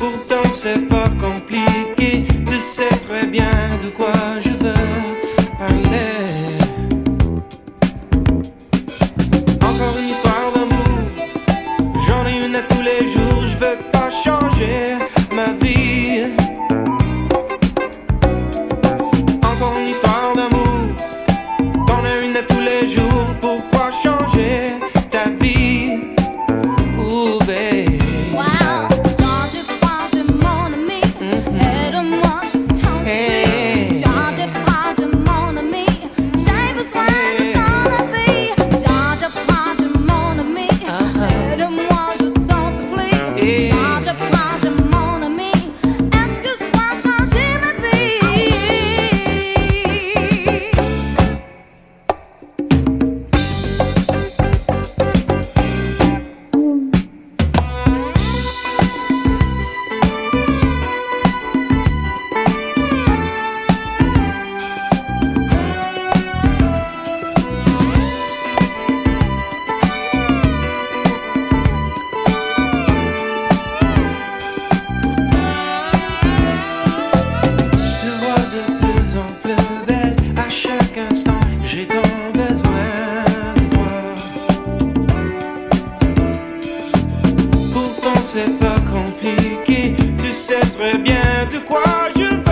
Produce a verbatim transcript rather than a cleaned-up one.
Pourtant c'est pas compliqué, tu sais très bien de quoi je veux parler. Encore une histoire d'amour, j'en ai une à tous les jours, je veux pas changer ma vie. Encore une histoire d'amour, t'en as une à tous les jours, pourquoi changer ta vie? Ooh, babe. Wow, Georgia, Georgia, mon ami, aide-moi, je t'en supplie. Georgia, Georgia, mon ami, j'ai besoin de ton avis. Georgia, Georgia, mon ami, aide-moi, je t'en supplie. Georgia, Georgia, mon ami, est-ce que je dois changer ma vie? Je te vois de plus en plus belle, à chaque instant j'ai tant besoin de toi. Pourtant c'est pas compliqué, tu sais très bien de quoi je veux